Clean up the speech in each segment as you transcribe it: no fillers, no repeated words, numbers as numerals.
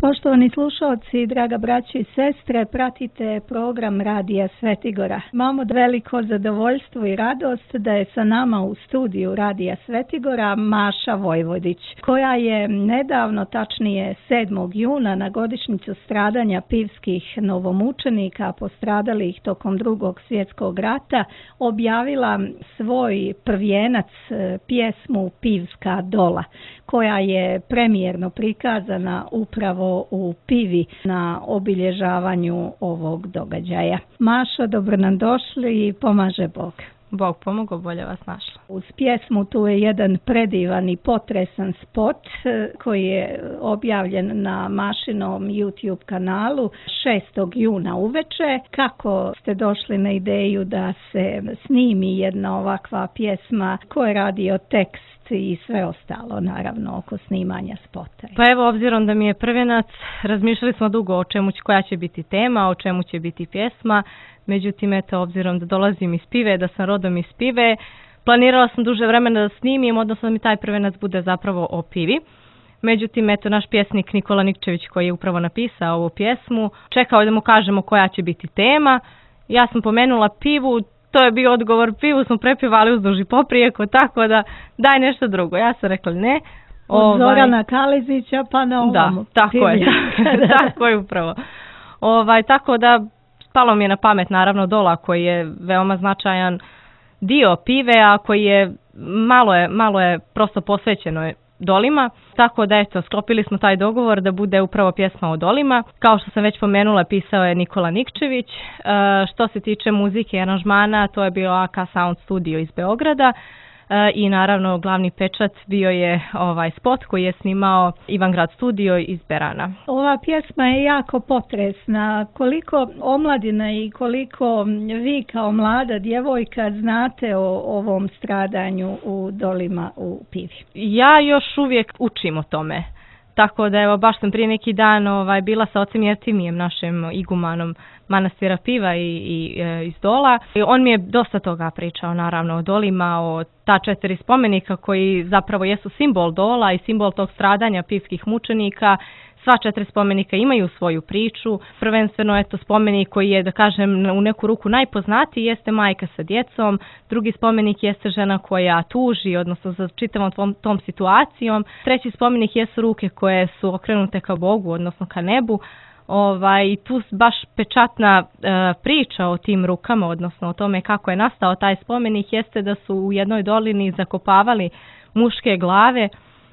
Poštovani slušalci, draga braćo i sestre, pratite program Radija Svetigora. Imamo veliko zadovoljstvo i radost da je sa nama u studiju Radija Svetigora Maša Vojvodić, koja je nedavno, tačnije 7. juna, na godišnjicu stradanja pivskih novomučenika postradalih tokom Drugog svjetskog rata, objavila svoj prvijenac, pjesmu Pivska dola, koja je premijerno prikazana upravo u Pivi na obilježavanju ovog događaja. Mašo, dobro nam došli i pomaže Bog. Bog pomogao, bolje vas našla. Uz pjesmu tu je jedan predivan i potresan spot koji je objavljen na Mašinom YouTube kanalu 6. juna uveče. Kako ste došli na ideju da se snimi jedna ovakva pjesma, ko je radio tekst i sve ostalo, naravno, oko snimanja spota? Pa evo, obzirom da mi je prvenac, razmišljali smo dugo o čemu, koja će biti tema, o čemu će biti pjesma. Međutim, eto, obzirom da dolazim iz Pive, da sam rodom iz Pive, planirala sam duže vremena da snimim, odnosno da mi taj prvenac bude zapravo o Pivi. Međutim, eto, naš pjesnik Nikola Nikčević, koji je upravo napisao ovu pjesmu, čekao da mu kažemo koja će biti tema. Ja sam pomenula Pivu, to je bio odgovor, Pivu smo prepjevali uzduž i poprijeko, tako da daj nešto drugo. Ja sam rekla ne. Od Zorana Kalezića pa na ovom. Da, tako je, tako je upravo. Tako da spalo mi je na pamet naravno Dola, koji je veoma značajan dio Pive, a koji je malo je prosto posvećeno Dolima, tako da eto, sklopili smo taj dogovor da bude upravo pjesma o Dolima. Kao što sam već pomenula, pisao je Nikola Nikčević. Što se tiče muzike i aranžmana, to je bio AK Sound Studio iz Beograda. I naravno glavni pečat bio je ovaj spot koji je snimao Ivangrad Studio iz Berana. Ova pjesma je jako potresna. Koliko omladina i koliko vi kao mlada djevojka znate o ovom stradanju u Dolima u Pivi? Ja još uvijek učim o tome. Tako da evo, baš sam prije neki dan bila sa ocem Jertimijem, našim igumanom manastira Piva i iz Dola. I on mi je dosta toga pričao, naravno, o Dolima, o ta 4 spomenika koji zapravo jesu simbol Dola i simbol tog stradanja pivskih mučenika. Sva 4 spomenika imaju svoju priču. Prvenstveno, eto, spomenik koji je, da kažem, u neku ruku najpoznatiji jeste majka sa djecom. Drugi spomenik jeste žena koja tuži, odnosno za čitavom tom situacijom. Treći spomenik jesu ruke koje su okrenute ka Bogu, odnosno ka nebu. I tu baš pečatna priča o tim rukama, odnosno o tome kako je nastao taj spomenik, jeste da su u jednoj dolini zakopavali muške glave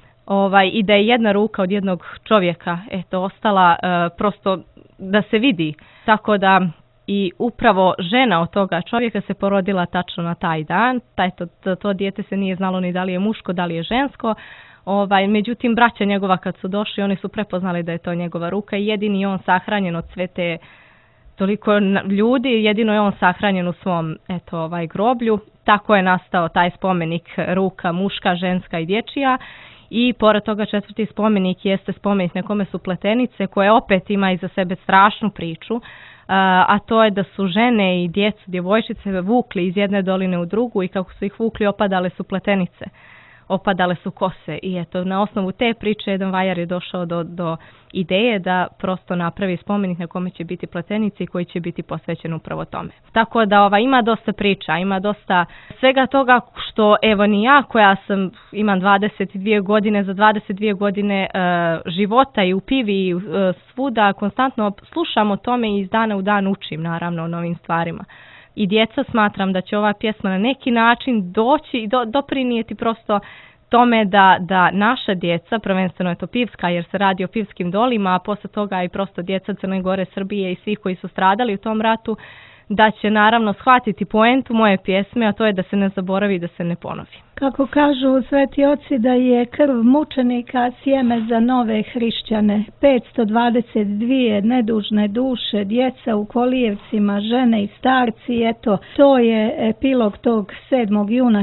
i da je jedna ruka od jednog čovjeka ostala prosto da se vidi. Tako da i upravo žena od toga čovjeka se porodila tačno na taj dan. To dijete se nije znalo ni da li je muško, da li je žensko. Međutim, braća njegova kad su došli, oni su prepoznali da je to njegova ruka i jedini je on sahranjen od sve te toliko ljudi, jedino je on sahranjen u svom groblju. Tako je nastao taj spomenik ruka muška, ženska i dječja. I pored toga 4. spomenik jeste spomenik na kome su pletenice, koje opet ima iza sebe strašnu priču, a to je da su žene i djecu, djevojčice vukli iz jedne doline u drugu i kako su ih vukli opadale su pletenice, opadale su kose. I eto, na osnovu te priče jedan vajar je došao do ideje da prosto napravi spomenik na kome će biti pletenice i koji će biti posvećen upravo tome. Tako da ima dosta priča, ima dosta svega toga što evo ni ja koja imam 22 godine, za 22 godine života i u Pivi i svuda konstantno slušam o tome i iz dana u dan učim naravno o novim stvarima. I djeca, smatram da će ova pjesma na neki način doći i doprinijeti prosto tome da naša djeca, prvenstveno je to pivska jer se radi o pivskim dolima, a posle toga i prosto djeca Crne Gore, Srbije i svih koji su stradali u tom ratu, da će naravno shvatiti poentu moje pjesme, a to je da se ne zaboravi i da se ne ponovi. Kako kažu sveti oci da je krv mučenika sjeme za nove hrišćane, 522 nedužne duše, djeca u kolijevcima, žene i starci, eto, to je epilog tog 7. juna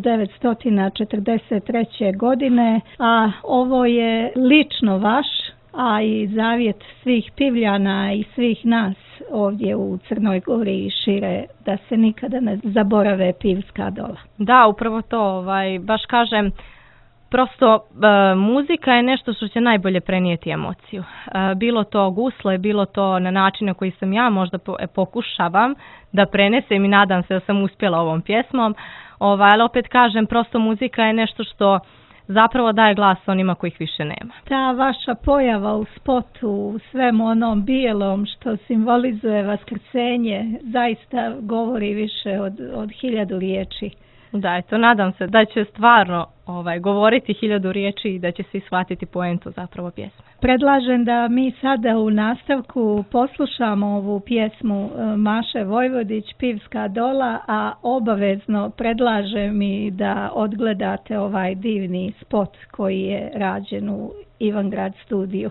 1943. godine, a ovo je lično vaš, a i zavjet svih Pivljana i svih nas ovdje u Crnoj Gori i šire, da se nikada ne zaborave pivska dola. Da, upravo to, baš kažem, Prosto muzika je nešto što će najbolje prenijeti emociju. Bilo to gusle, bilo to na način na koji sam ja možda pokušavam da prenesem i nadam se da sam uspjela ovom pjesmom. Ali opet kažem, prosto muzika je nešto što zapravo daje glas onima kojih više nema. Ta vaša pojava u spotu, u svemu onom bijelom što simbolizuje vaskrsenje, zaista govori više od 1000 riječi. Da, eto, nadam se da će stvarno govoriti 1000 riječi i da će svi shvatiti poentu zapravo pjesme. Predlažem da mi sada u nastavku poslušamo ovu pjesmu Maše Vojvodić, Pivska Dola, a obavezno predlažem i da odgledate ovaj divni spot koji je rađen u Ivangrad studiju.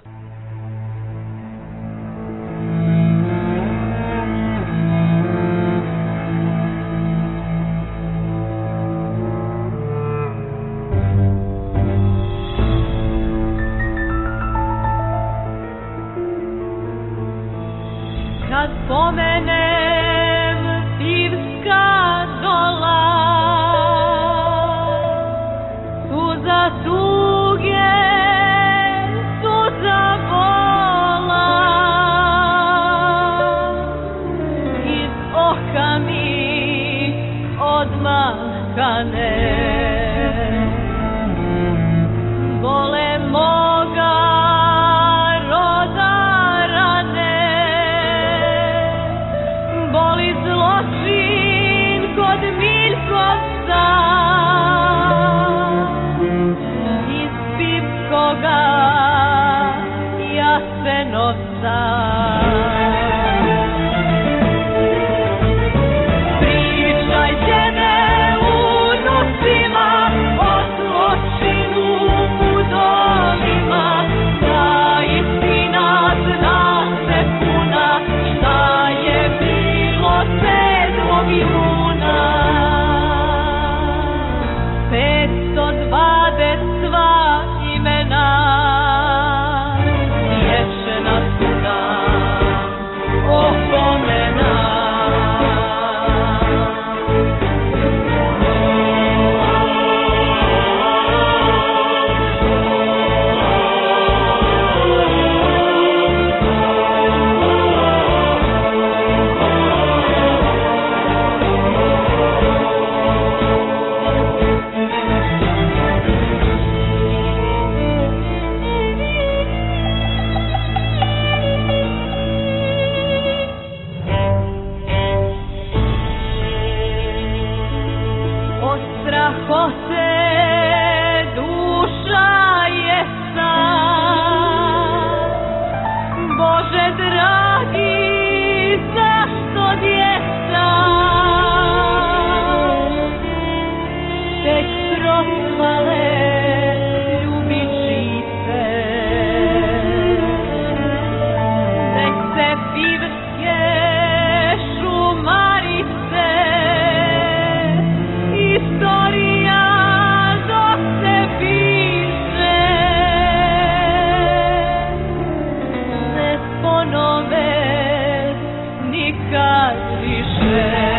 Kad pomenem Pivska Dola, suza tuge, suza bola, iz oka mi odmah kane. Bole moga roda rane, boli zločin kod Miljkovca, iz Pivskoga Jasenovca. Pričajte me unucima o zločinu u dolima, da istina zna se puna, šta je bilo 7. juna. 522 imena, vječna su nam opomena. Od strahote duša je sam, Bože dragi, zašto djeca tek propale ljubičice? Nek se pivske šumarice, istorija dok se piše, ne ponove nikad više.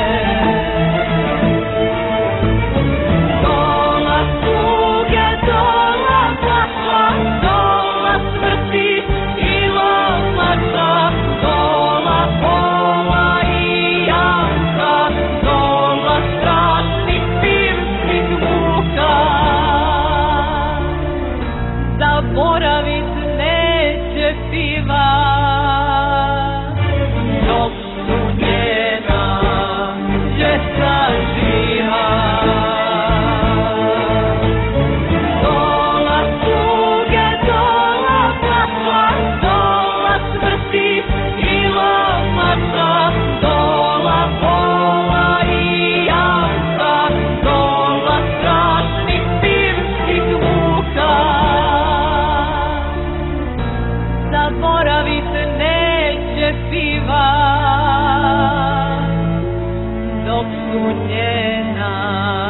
Dola tuge, dola plaća, dola smrti i lomača, dola bola i janka, dola strašnih pivskih muka. Zaboravit neće piva, dok su njena djeca živa. Dola tuge, dola plaća, dola smrti i lomača, dola bola i janka, dola strašnih pivskih muka. Zaboravit neće piva, dok su njena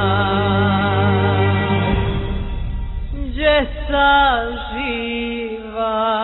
djeca živa.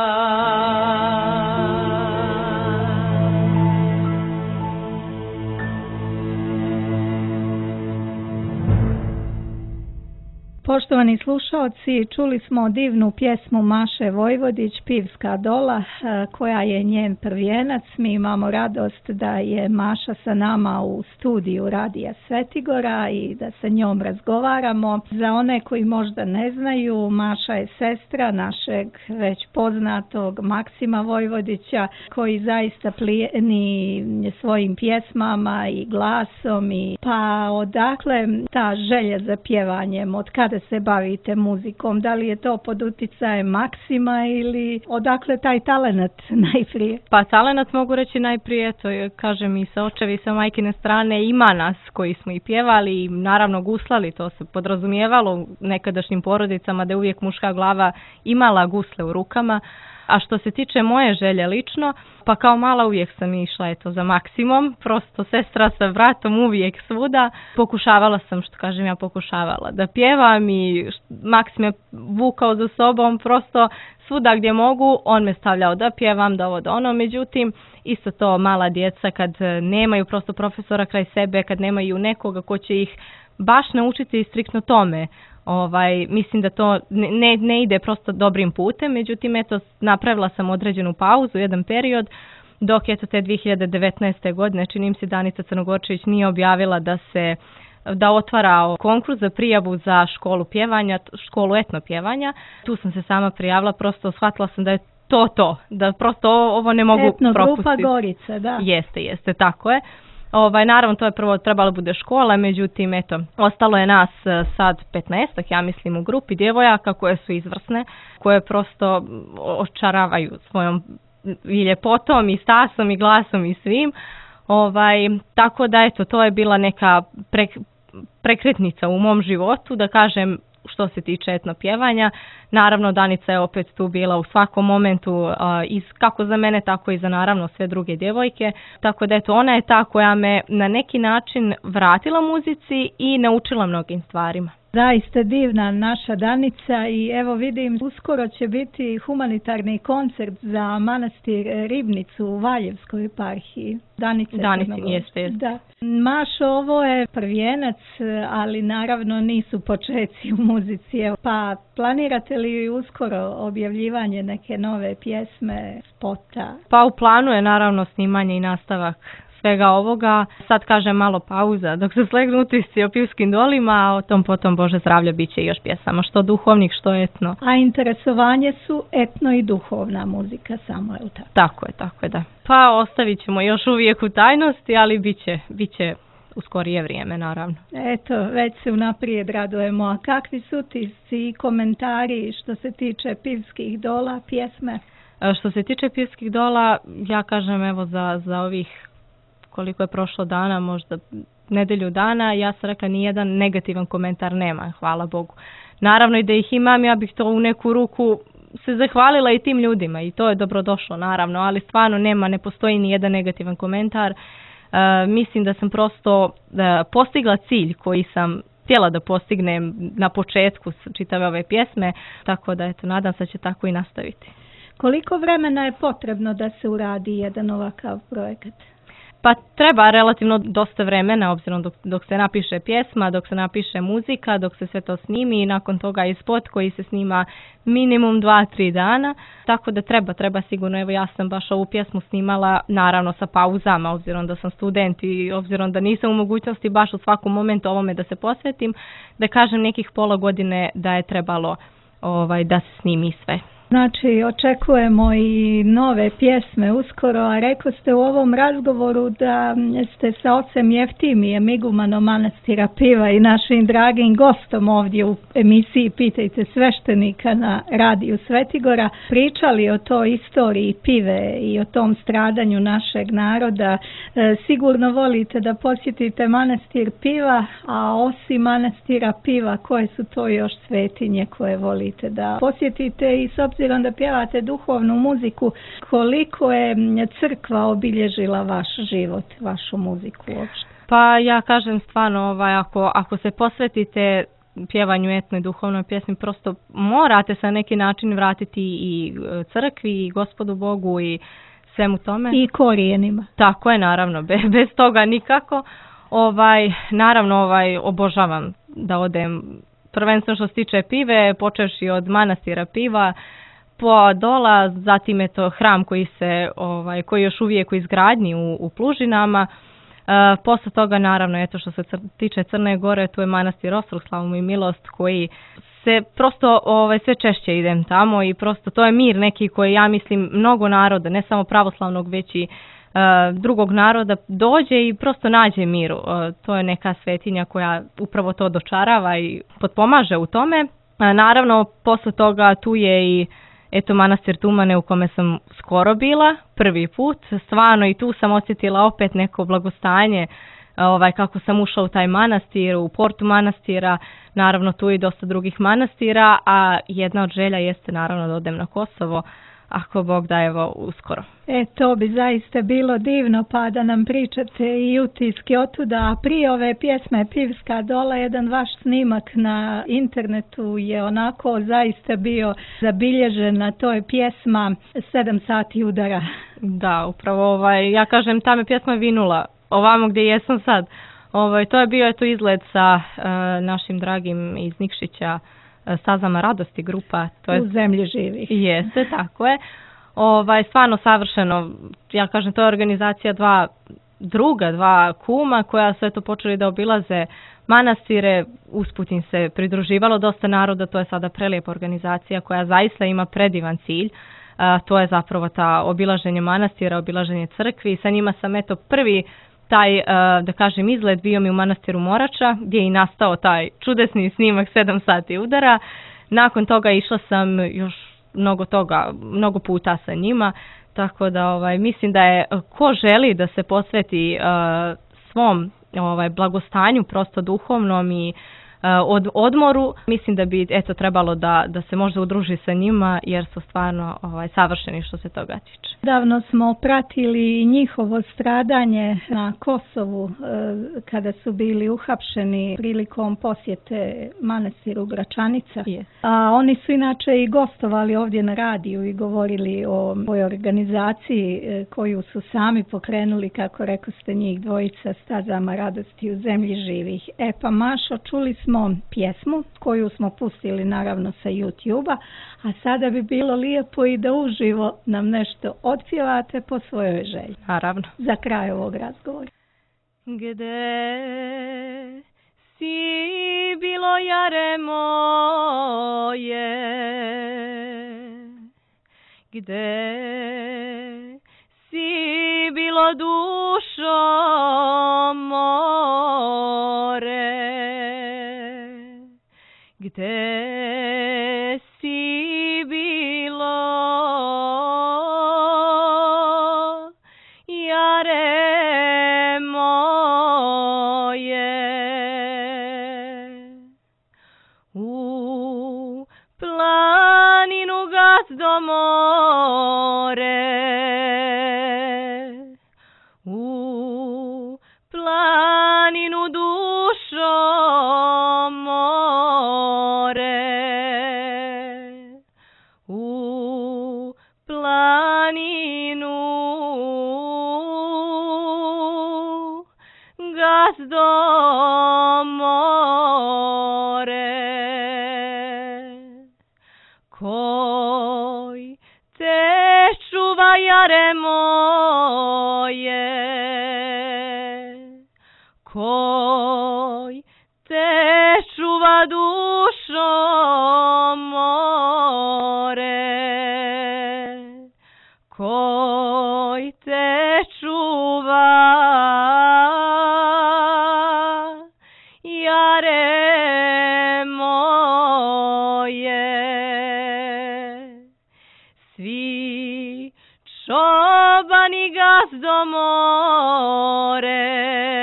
Poštovani slušalci, čuli smo divnu pjesmu Maše Vojvodić, Pivska dola, koja je njen prvijenac. Mi imamo radost da je Maša sa nama u studiju Radija Svetigora i da sa njom razgovaramo. Za one koji možda ne znaju, Maša je sestra našeg već poznatog Maksima Vojvodića, koji zaista plijeni svojim pjesmama i glasom. Pa odakle ta želja za pjevanjem? Od kada se bavite muzikom? Da li je to pod uticajem Maksima ili odakle taj talenat najprije? Pa talenat mogu reći najprije, to je, kažem, i sa očevi i sa majkine strane ima nas koji smo i pjevali i naravno guslali, to se podrazumijevalo u nekadašnjim porodicama da je uvijek muška glava imala gusle u rukama. A što se tiče moje želje lično, pa kao mala uvijek sam išla za Maksimom, prosto sestra sa bratom uvijek svuda. Pokušavala sam, što kažem ja, pokušavala da pjevam i Maksim je vukao za sobom, prosto svuda gdje mogu, on me stavljao da pjevam, da ovo da ono. Međutim, isto to mala djeca kad nemaju prosto profesora kraj sebe, kad nemaju nekoga ko će ih baš naučiti striktno tome, mislim da to ne ide prosto dobrim putem. Međutim, napravila sam određenu pauzu, jedan period, dok te 2019. godine, čini mi se, Danica Crnogorčević nije objavila da otvara konkurs za prijavu za školu pjevanja, školu etno pjevanja. Tu sam se sama prijavila, prosto shvatila sam da je to, da prosto ovo ne mogu propustiti. Etnogrupa Gorica, da. Jeste, tako je. Naravno, to je prvo trebalo bude škola, međutim, ostalo je nas sad 15, ja mislim, u grupi djevojaka koje su izvrsne, koje prosto očaravaju svojom i ljepotom i stasom i glasom i svim. Tako da, to je bila neka prekretnica u mom životu, da kažem, što se tiče etno pjevanja. Naravno, Danica je opet tu bila u svakom momentu, kako za mene, tako i za naravno sve druge djevojke. Tako da ona je ta koja me na neki način vratila muzici i naučila mnogim stvarima. Zaista divna naša Danica i evo vidim, uskoro će biti humanitarni koncert za manastir Ribnicu u Valjevskoj eparhiji. Danicin, jeste. Da. Mašo, ovo je prvijenac, ali naravno nisu počeci u muzici. Pa planirate li uskoro objavljivanje neke nove pjesme, spota? Pa u planu je naravno snimanje i nastavak svega ovoga. Sad kažem malo pauza dok se slegnu utisci o Pivskim dolima, a o tom potom, Bože zdravlja, bit će još pjesama, što duhovnih, što etno. A interesovanje su etno i duhovna muzika samo, je li tako? Tako je, da. Pa ostavit ćemo još uvijek u tajnosti, ali bit će u skorije vrijeme, naravno. Već se unaprijed radujemo. A kakvi su utisci i komentari što se tiče Pivskih dola, pjesme? Što se tiče Pivskih dola, ja kažem, evo za ovih koliko je prošlo dana, možda nedelju dana, ja sam rekla nijedan negativan komentar nema, hvala Bogu. Naravno i da ih imam, ja bih to u neku ruku se zahvalila i tim ljudima i to je dobrodošlo, naravno, ali stvarno ne postoji ni jedan negativan komentar. Mislim da sam prosto postigla cilj koji sam htjela da postignem na početku čitave ove pjesme, tako da nadam se da će tako i nastaviti. Koliko vremena je potrebno da se uradi jedan ovakav projekat? Pa treba relativno dosta vremena, obzirom dok se napiše pjesma, dok se napiše muzika, dok se sve to snimi i nakon toga i spot koji se snima minimum 2-3 dana. Tako da treba sigurno. Evo, ja sam baš ovu pjesmu snimala naravno sa pauzama, obzirom da sam student i obzirom da nisam u mogućnosti baš u svakom momentu ovome da se posvetim, da kažem nekih pola godine da je trebalo da se snimi sve. Znači, očekujemo i nove pjesme uskoro, a rekli ste u ovom razgovoru da ste sa ocem Jeftimijem, igumanom manastira Piva i našim dragim gostom ovdje u emisiji Pitajte sveštenika na Radiju Svetigora pričali o toj istoriji Pive i o tom stradanju našeg naroda. Sigurno volite da posjetite manastir Piva, a osim manastira Piva, koje su to još svetinje koje volite da posjetite i s obzirom da pjevate duhovnu muziku, koliko je crkva obilježila vaš život, vašu muziku uopšte? Pa ja kažem stvarno, ako se posvetite pjevanju etnoj duhovnoj pjesmi, prosto morate se na neki način vratiti i crkvi i Gospodu Bogu i svemu tome. I korijenima. Tako je, naravno, bez toga nikako. Naravno, obožavam da odem prvenstveno što se tiče pive, počevši od manastira piva, po dola, zatim je to hram koji je još uvijek u izgradnji u Plužinama. Posle toga, naravno, eto što se tiče Crne Gore, tu je manastir Ostrog, slavu mu i milost, koji se prosto sve češće idem tamo i prosto to je mir neki koji, ja mislim, mnogo naroda, ne samo pravoslavnog, već i drugog naroda dođe i prosto nađe miru. To je neka svetinja koja upravo to dočarava i potpomaže u tome. Naravno, posle toga tu je i manastir Tumane u kome sam skoro bila, prvi put. Stvarno i tu sam osjetila opet neko blagostanje kako sam ušla u taj manastir, u portu manastira. Naravno tu i dosta drugih manastira, a jedna od želja jeste naravno da odem na Kosovo, ako Bog da, evo uskoro. To bi zaista bilo divno, pa da nam pričate i utiski otuda. A prije ove pjesme Pivska dola, jedan vaš snimak na internetu je onako zaista bio zabilježen, a to je pjesma 7 sati udara. Da, upravo ja kažem, ta me pjesma vinula ovamo gdje jesam sad. To je bio izgled sa našim dragim iz Nikšića, Stazama radosti grupa. To je u zemlji živih. Jeste, tako je. Stvarno savršeno. Ja kažem, to je organizacija dva kuma koja su počeli da obilaze manastire. Usput im se pridruživalo dosta naroda. To je sada prelijepa organizacija koja zaista ima predivan cilj. To je zapravo ta obilaženje manastira, obilaženje crkvi. Sa njima sam prvi taj, da kažem, izlet bio mi u manastiru Morača, gdje je i nastao taj čudesni snimak 7 sati udara. Nakon toga išla sam još mnogo puta sa njima, tako da mislim da je ko želi da se posveti svom blagostanju, prosto duhovnom i odmoru, mislim da bi trebalo da se možda udruži sa njima, jer su stvarno savršeni što se toga tiče. Davno smo pratili njihovo stradanje na Kosovu kada su bili uhapšeni prilikom posjete manastiru Gračanica. Yes. A oni su inače i gostovali ovdje na radiju i govorili o ovoj organizaciji koju su sami pokrenuli, kako rekoste, njih dvojica, Stazama radosti u zemlji živih. Pa Mašo, čuli smo pjesmu koju smo pustili naravno sa YouTube-a, a sada bi bilo lijepo i da uživo nam nešto otpjevate po svojoj želji. Naravno. Za kraj ovog razgovora. Gde si bilo, jare moje? Gde si bilo, dušo more? Gde si bilo, jare moje? U planinu gazdo more, u planinu dušo more, u planinu gazdo more. Koj te čuva, jare moje? Koj te čuva, dušo more? Koj te čuva, jare moje? Svi čobani gazdo more,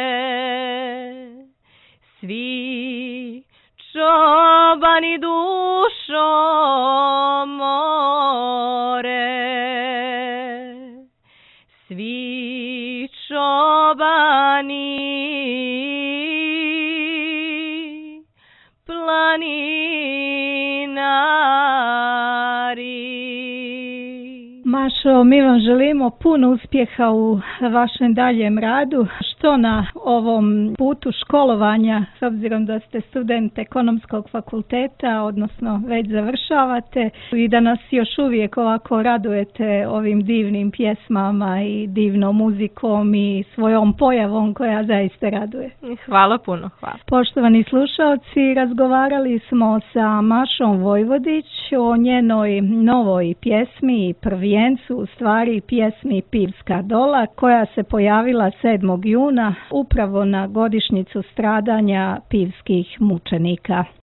svi čobani dušo more, svi čobani planinari. Mašo, mi vam želimo puno uspjeha u vašem daljem radu. Što to na ovom putu školovanja, s obzirom da ste student ekonomskog fakulteta, odnosno već završavate, i da nas još uvijek ovako radujete ovim divnim pjesmama i divnom muzikom i svojom pojavom koja zaista raduje. Hvala puno, hvala. Poštovani slušalci, razgovarali smo sa Mašom Vojvodić o njenoj novoj pjesmi i prvijencu, u stvari pjesmi Pivska dola, koja se pojavila 7. juna upravo na godišnjicu stradanja pivskih mučenika.